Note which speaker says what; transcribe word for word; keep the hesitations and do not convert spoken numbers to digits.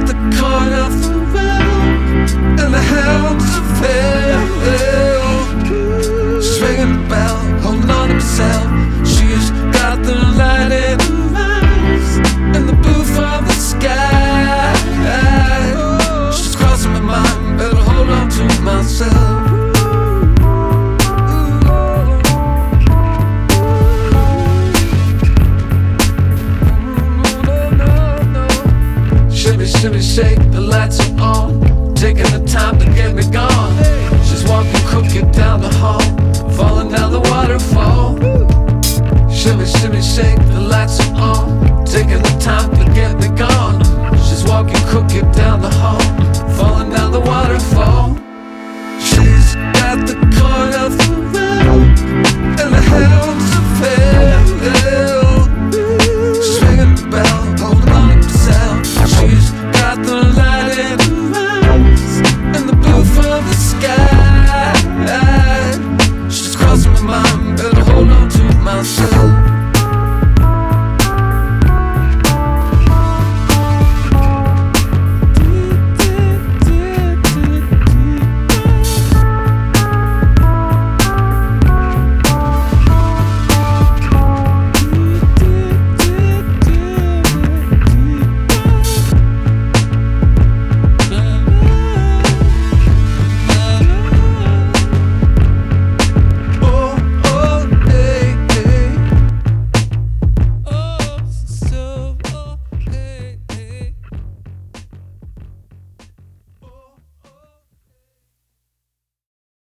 Speaker 1: the corner of the road, and the hounds are failed. Swinging the bell, holding on to himself. She's got the light in her eyes and the blue from the sky. She's crossing my mind, better hold on to myself. Shimmy, shimmy, shake, the lights are on, taking the time to get me gone. She's walking crooked down the hall, falling down the waterfall. Shimmy, shimmy, shake, the lights are on, taking the time to get me gone.